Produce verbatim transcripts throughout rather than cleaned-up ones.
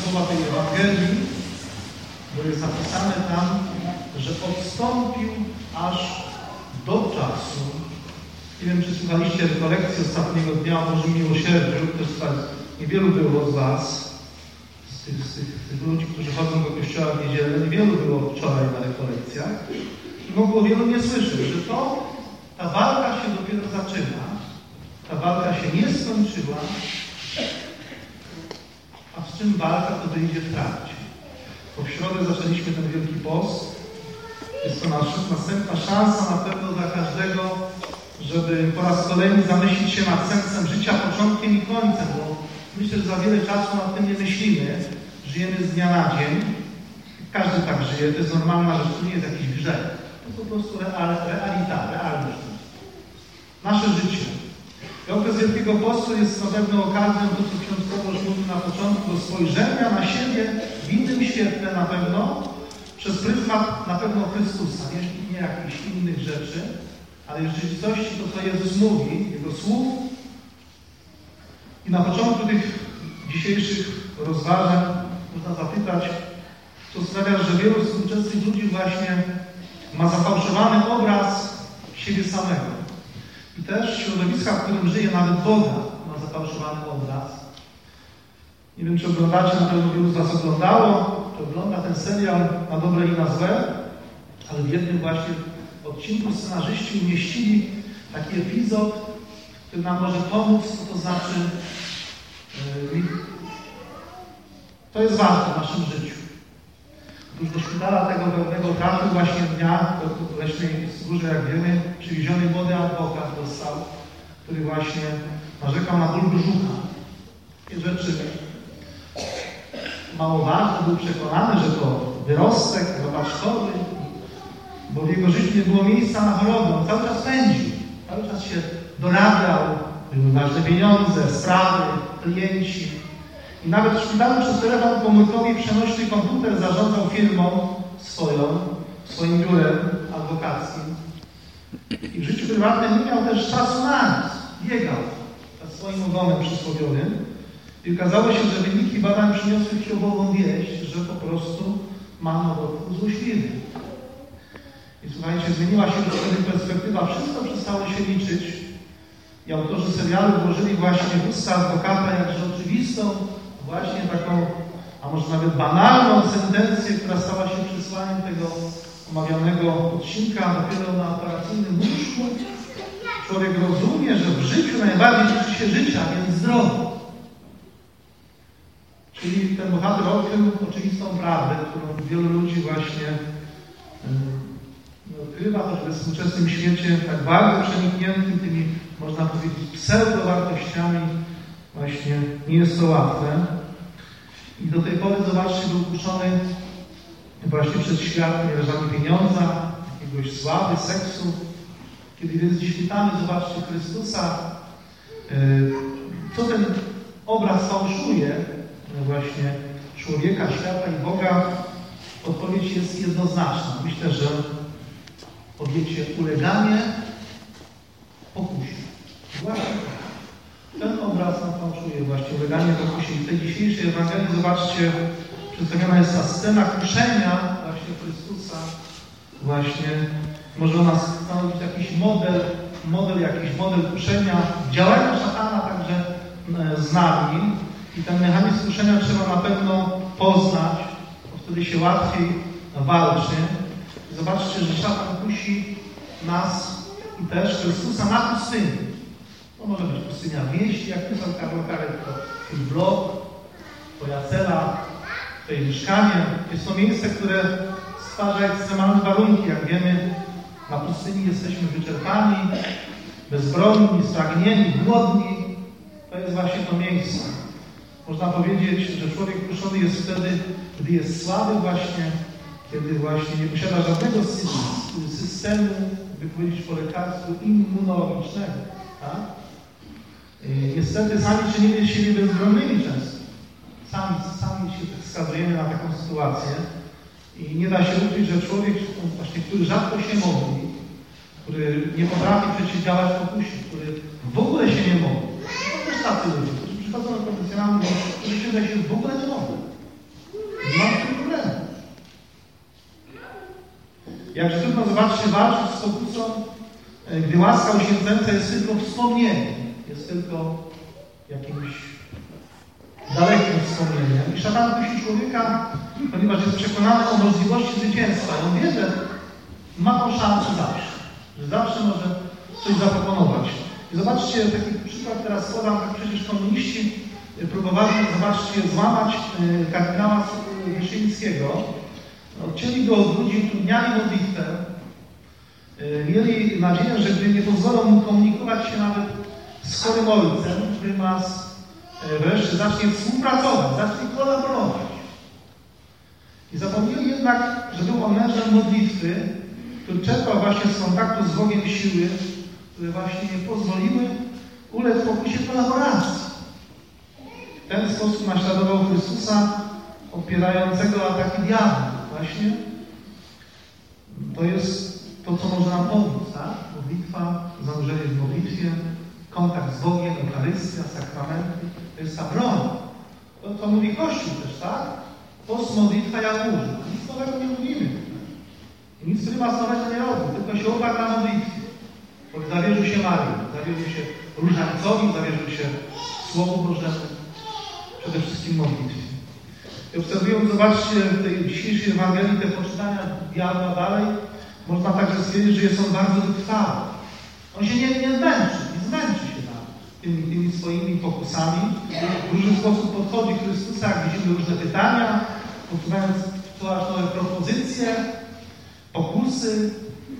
słowa tej Ewangelii, bo jest napisane tam, że odstąpił aż do czasu. Nie wiem, czy słuchaliście rekolekcji ostatniego dnia o Bożym Miłosierdziu. Też tak niewielu było z Was, z tych, z, tych, z tych ludzi, którzy chodzą do kościoła w niedzielę. Niewielu było wczoraj na rekolekcjach. I mogło wielu nie słyszeć, że to, ta walka się dopiero zaczyna. Ta walka się nie skończyła. A z czym walka, to wyjdzie w trakcie. Bo w środę zaczęliśmy ten Wielki Post. Jest to nasza, następna szansa na pewno dla każdego, żeby po raz kolejny zamyślić się nad sensem życia, początkiem i końcem, bo myślę, że za wiele czasu nad tym nie myślimy. Żyjemy z dnia na dzień. Każdy tak żyje, to jest normalna rzecz, to nie jest jakiś grzech. To jest po prostu real, realita, realność. Nasze życie. I okres Wielkiego Postu jest na pewno okazją, to co ksiądz Kobosz mówił na początku, do spojrzenia na siebie w innym świetle na pewno, przez pryzmat na pewno Chrystusa, nie, nie jakichś innych rzeczy, ale w rzeczywistości to, co Jezus mówi, Jego słów. I na początku tych dzisiejszych rozważań można zapytać, co sprawia, że wielu współczesnych ludzi właśnie ma zafałszowany obraz siebie samego. I też środowiska, w którym żyje, nawet Boga ma zafałszowany obraz. Nie wiem, czy oglądacie, na pewno wielu z Was oglądało, czy ogląda ten serial na dobre i na złe, ale w jednym właśnie odcinku scenarzyści umieścili taki epizod, który nam może pomóc, co to znaczy. Yy, to jest ważne w naszym życiu. Już do szpitala tego pewnego trafił właśnie dnia w Leśnej Wzgórze, jak wiemy, przywieziony młody adwokat dostał, który właśnie narzekał na ból brzucha. Takie rzeczy mało ważne, był przekonany, że to wyrostek, robaczkowy, bo w jego życiu nie było miejsca na chorobę. On cały czas pędził, cały czas się dorabiał, były ważne pieniądze, sprawy, klienci. I nawet w szpitalu przez telefon komórkowy przenośny komputer zarządzał firmą swoją, swoim biurem adwokackim. I w życiu prywatnym nie miał też czasu na nic. Biegał za swoim ogonem przysłowiowym. I okazało się, że wyniki badań przyniosły chwiobową wieść, że po prostu ma nowotwór złośliwy. I słuchajcie, zmieniła się już wtedy perspektywa. Wszystko przestało się liczyć. I autorzy serialu włożyli właśnie w usta adwokata jakże oczywistą, właśnie taką, a może nawet banalną sentencję, która stała się przesłaniem tego omawianego odcinka dopiero na operacyjnym łóżku. Człowiek rozumie, że w życiu najbardziej liczy się życie, a więc zdrowie. Czyli ten bohater odkrył oczywistą prawdę, którą wielu ludzi właśnie yy, odkrywa, choćby w współczesnym świecie tak bardzo przenikniętym tymi, można powiedzieć, pseudowartościami. Właśnie nie jest to łatwe. I do tej pory, zobaczcie, był kuszony właśnie przez świat mierzami pieniądza, jakiegoś sławy, seksu. Kiedy więc dziś czytamy, zobaczcie, Chrystusa, co ten obraz fałszuje właśnie człowieka, świata i Boga, odpowiedź jest jednoznaczna. Myślę, że powiecie uleganie pokusie. Właśnie ten obraz nam fałszuje właśnie uleganie pokusie. I w tej dzisiejszej Ewangelii, zobaczcie, przedstawiona jest ta scena kuszenia właśnie Chrystusa. Właśnie może ona stanowić jakiś model, model, jakiś model kuszenia, działania szatana także z nami. I ten mechanizm kuszenia trzeba na pewno poznać, bo wtedy się łatwiej walczy. Zobaczcie, że szatan kusi nas i też Chrystusa na pustyni. To może być pustynia w mieście, jak pisał Karol Karek, to twój blog, twoja cela, twoje mieszkanie. Jest to miejsce, które stwarza ekstremalne warunki. Jak wiemy, na pustyni jesteśmy wyczerpani, bezbronni, spragnieni, głodni. To jest właśnie to miejsce. Można powiedzieć, że człowiek kuszony jest wtedy, gdy jest słaby właśnie, kiedy właśnie nie posiada żadnego systemu, by powiedzieć po lekarsku, immunologicznego. Tak? Niestety sami czynimy siebie bezbronnymi często. Sami, sami się skazujemy na taką sytuację i nie da się ukryć, że człowiek, właśnie, który rzadko się modli, który nie potrafi przeciwdziałać pokusie, który w ogóle się nie modli. To też tacy ludzie, którzy przychodzą na konfesjonalny, którzy się, się w ogóle nie modlą. Jakże trudno, zobaczcie, walczyć z pokusą, gdy łaska uświęcająca jest tylko wspomnieniem, jest tylko jakimś dalekim wspomnieniem. I szatan kusi człowieka, ponieważ jest przekonany o możliwości zwycięstwa. I on wie, że ma tą szansę zawsze, że zawsze może coś zaproponować. I zobaczcie, taki przykład teraz podam, tak przecież komuniści próbowali, zobaczcie, złamać kardynała Wyszyńskiego. Odcięli go od ludzi, utrudniali modlitwę. Mieli nadzieję, że gdy nie pozwolą mu komunikować się nawet z chorym ojcem, prymas wreszcie zacznie współpracować, zacznie kolaborować. I zapomnieli jednak, że był on mężem modlitwy, który czerpał właśnie z kontaktu z Bogiem siły, które właśnie nie pozwoliły ulec pokusie kolaboracji. W ten sposób naśladował Chrystusa, odpierającego ataki diabła. Właśnie to jest to, co może nam pomóc, tak? Modlitwa, zanurzenie w modlitwie, kontakt z Bogiem, Eucharystia, sakramenty, to jest ta broń. To, to mówi Kościół też, tak? Post, modlitwa, jałmużna. Nic nowego nie mówimy. I nic prymas nowego nie robi, tylko się oparł na modlitwie. Bo zawierzył się Marii, zawierzył się Różańcowi, zawierzył się Słowu Bożemu, przede wszystkim modlitwie. I obserwując, zobaczcie, w tej dzisiejszej Ewangelii te poczytania diabła dalej, można także stwierdzić, że jest on bardzo wytrwały. On się nie, nie zmęczy, nie zmęczy się tam tymi, tymi swoimi pokusami. W różny sposób podchodzi Chrystusa, jak widzimy różne pytania, podsuwając coraz nowe propozycje, pokusy.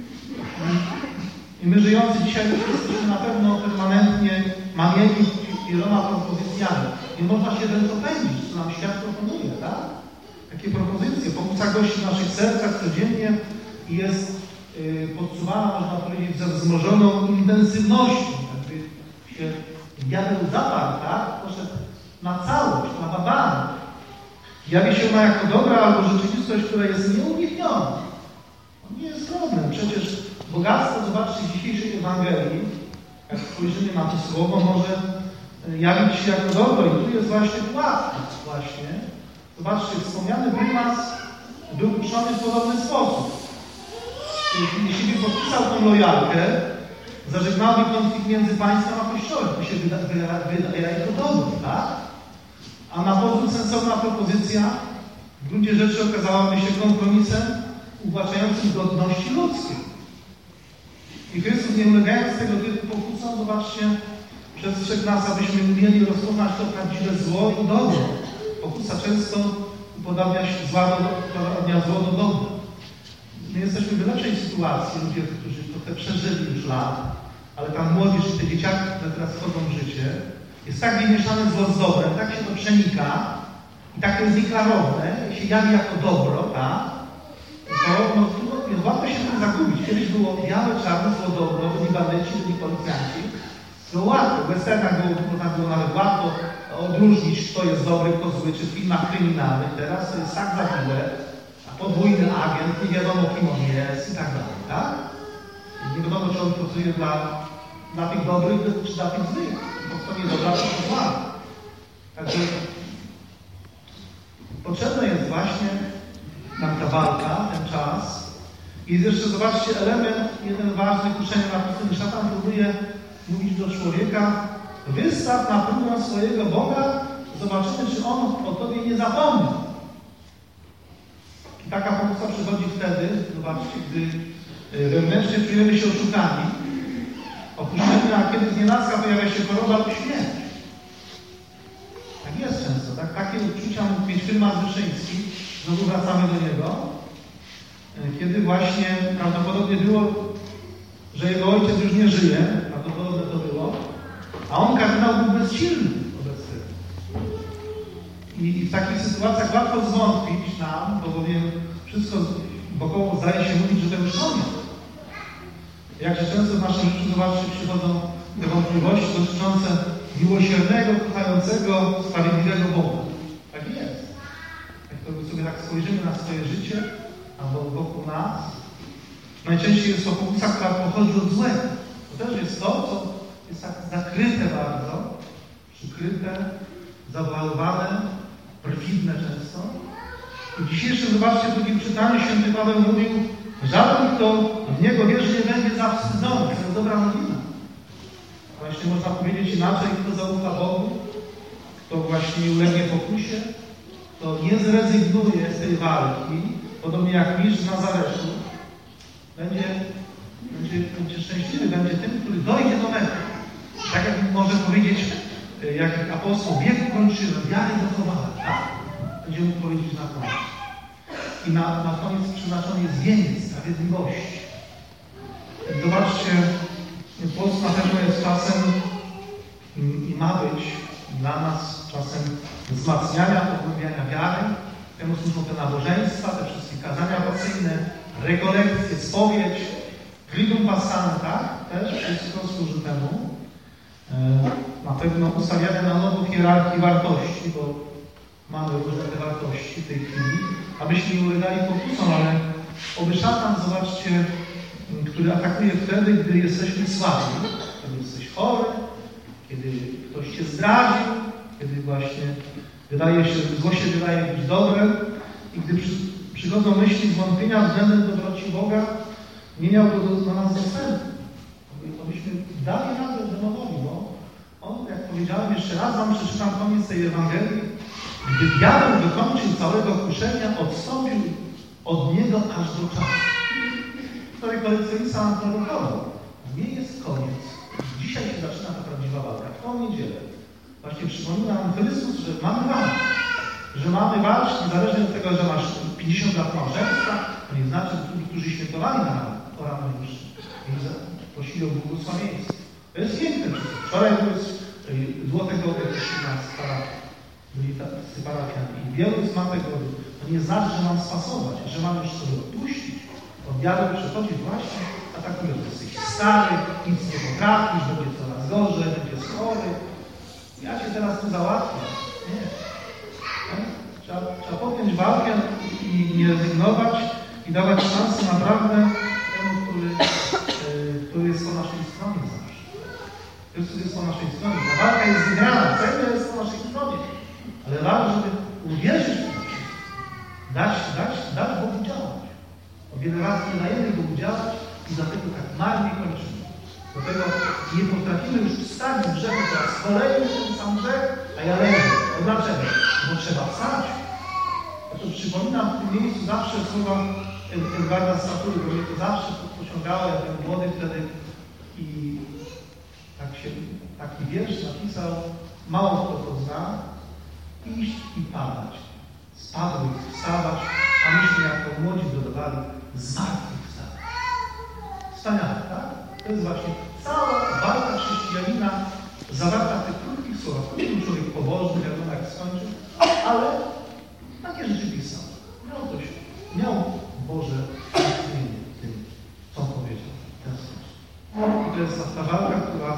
I my żyjący dzisiaj jesteśmy na pewno permanentnie mamieni wieloma propozycjami. Nie można się wręcz opędzić, co nam świat proponuje, tak? Takie propozycje. Pokusa gości w naszych sercach codziennie i jest yy, podsuwana, można powiedzieć, ze wzmożoną intensywnością. Jakby się diabeł zaparł, tak? Poszedł na całość, na babanę. Jawi się ona jako dobra albo rzeczywistość, która jest nieunikniona. On nie jest problem. Przecież bogactwo, zobaczcie, w dzisiejszej Ewangelii, jak spojrzymy na to słowo, może jawić się jako dobro. I tu jest właśnie pułapka właśnie. Zobaczcie, wspomniany prymas był uczony w podobny sposób. Jeśli by podpisał tą lojalkę, zażegnałby konflikt między państwem a Kościołem. To się wydaje jako dobro, tak? A na pozór sensowna propozycja w gruncie rzeczy okazałaby się kompromisem uwłaczającym godności ludzkiej. I Chrystus, nie ulegając tego typu pokusom, zobaczcie, przestrzegł nas, abyśmy umieli rozpoznać to prawdziwe zło i dobro. Pokusa często upodabnia się zła do, upodabnia zło do dobra. My jesteśmy w lepszej sytuacji, ludzie, którzy trochę przeżyli już lat, ale ta młodzież i te dzieciaki, które teraz wchodzą w życie, jest tak wymieszane zło z dobrem, tak się to przenika i tak to jest nieklarowne, się jawi jako dobro, tak? To no, jest łatwo się tym zagubić. Kiedyś było białe, czarne, zło, dobro, byli bandyci, byli policjanci. To łatwo, w westernach było, można było nawet łatwo odróżnić, kto jest dobry, kto zły, czy w filmach kryminalnych. Teraz to jest tak zawiłe, a podwójny agent, nie wiadomo kim on jest i tak dalej, tak? Nie wiadomo, czy on pracuje dla, dla tych dobrych, czy dla tych złych. Bo kto nie dobra, to zła. Także potrzebna jest właśnie nam ta walka, ten czas. I jeszcze zobaczcie element, jeden ważny, kuszenie na pustyni. Szatan próbuje mówić do człowieka, wystaw na próbę swojego Boga, zobaczymy, czy On o Tobie nie zapomni. I taka pokusa przychodzi wtedy, zobaczcie, gdy wewnętrznie czujemy się oszukani, opuszczeni, a kiedy znienacka pojawia się choroba lub śmierć. Tak jest często, tak? Takie odczucia mógł mieć prymas Wyszyński, znowu wracamy do niego, kiedy właśnie prawdopodobnie było, że jego ojciec już nie żyje, prawdopodobnie to było, a on, kardynał, był bezsilny wobec tego. I w takich sytuacjach łatwo zwątpić nam, bo bowiem wszystko wokoło zdaje się mówić, że to już koniec. Jakże często w naszym życiu, zobaczcie, przychodzą te wątpliwości dotyczące miłosiernego, kochającego, sprawiedliwego Boga. Tak jest. Jak to sobie tak spojrzymy na swoje życie, albo wokół nas, najczęściej jest to pokusa, która pochodzi od złego. To też jest to, co jest tak zakryte bardzo, przykryte, zawalowane, perfidne często. I w dzisiejszym, zobaczcie, w drugim czytaniu święty Paweł mówił, Żaden, kto w Niego wierzy, nie będzie zawstydzony. To jest dobra nowina. Właśnie można powiedzieć inaczej, kto zaufa Bogu, kto właśnie nie ulegnie pokusie, to nie zrezygnuje z tej walki, podobnie jak mistrz Nazaretu, będzie, będzie, będzie szczęśliwy, będzie tym, który dojdzie do mety. Tak jak może powiedzieć, jak apostoł wiek kończyłem, wiary dochowałem, tak? Będzie mógł powiedzieć na koniec. I na, na koniec przeznaczony jest wieniec sprawiedliwości. Zobaczcie, post na pewno jest czasem i, i ma być dla nas czasem wzmacniania, pogłębiania wiary. Temu służą te nabożeństwa, te wszystkie kazania pasyjne, rekolekcje, spowiedź, triduum paschalne, tak? Też wszystko służy temu. Na pewno ustawiania na nowo hierarchii wartości, bo mamy różne te wartości w tej chwili, abyśmy nie ulegali pokusom, ale oby szatan, zobaczcie, który atakuje wtedy, gdy jesteśmy słabi, kiedy jesteś chory, kiedy ktoś cię zdradził, kiedy właśnie wydaje się, zło się wydaje być dobre i gdy przy, przychodzą myśli zwątpienia względem dobroci Boga, nie miał go do, do nas dostępu. Abyśmy dali radę demonowi, bo on, jak powiedziałem, jeszcze raz wam przeczytam koniec tej Ewangelii, gdy diabeł wykończył całego kuszenia, odstąpił od niego aż do czasu. To rekolekcjonista nam prorokował. Nie jest koniec. Dzisiaj się zaczyna ta prawdziwa walka. W tą niedzielę właśnie przypomina nam Chrystus, że mamy walkę. Że mamy walczyć, niezależnie od tego, że masz pięćdziesiąt lat małżeństwa, to nie znaczy, że którzy świętowali na poranną mszę i prosili o błogosławieństwo. To jest piękne. Wczoraj to jest Złotego z parafii. Byli tacy parafiani. I wielu z ma tego, to nie znaczy, że mam spasować, że mam już sobie odpuścić. Bo diabeł przychodzi właśnie, atakuje, że jesteś stary, nic nie potrafisz, będzie coraz gorzej, będziesz chory. Ja cię teraz tu załatwię. Nie. Nie? Trzeba, trzeba podjąć walkę i nie rezygnować i dawać szansę naprawdę temu, który, yy, który jest po naszej stronie zawsze. Chrystus jest po naszej stronie. Ta walka jest wygrana, cel jest po naszej stronie. Ale warto, żeby uwierzyć w to wszystko. Dać, dać, dać Bogu działać. O wiele razy nie dajemy Bogu działać i dlatego tak marnie kończymy. Dlatego nie potrafimy już wstać z grzechu teraz. Kolejny ten sam grzech, a ja leżę. No dlaczego? Bo trzeba wstać. Ja to przypominam w tym miejscu zawsze słowa Edwarda Statury, bo mnie to zawsze pociągało, jak byłem młody wtedy i tak się, taki wiersz napisał, mało kto to zna, iść i padać, spadłych wstawać, a myśmy jako młodzi dodawali, zmartwychwstać. Wspaniale, tak? To jest właśnie cała walka chrześcijanina zawarta w tych krótkich słowach. To nie był człowiek pobożny, wiadomo jak skończył, ale takie rzeczy pisał. Miał coś, miał Boże natchnienie w tym, co on powiedział w ten sposób. I to jest ta walka, która,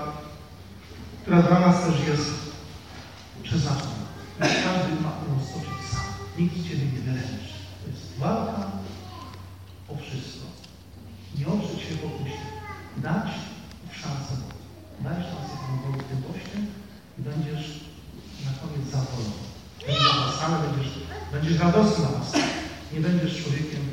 która dla nas też jest przeznaczona. Każdy ma ją stoczyć sam. Nikt Ciebie nie wyręczy. To jest walka o wszystko. Nie oprzeć się pokusie. Dać szansę Bogu. Daj szansę Bogu w tym poście i będziesz na koniec zadowolony. Będziesz napaskany, będziesz, będziesz radosny napaskany. Nie będziesz człowiekiem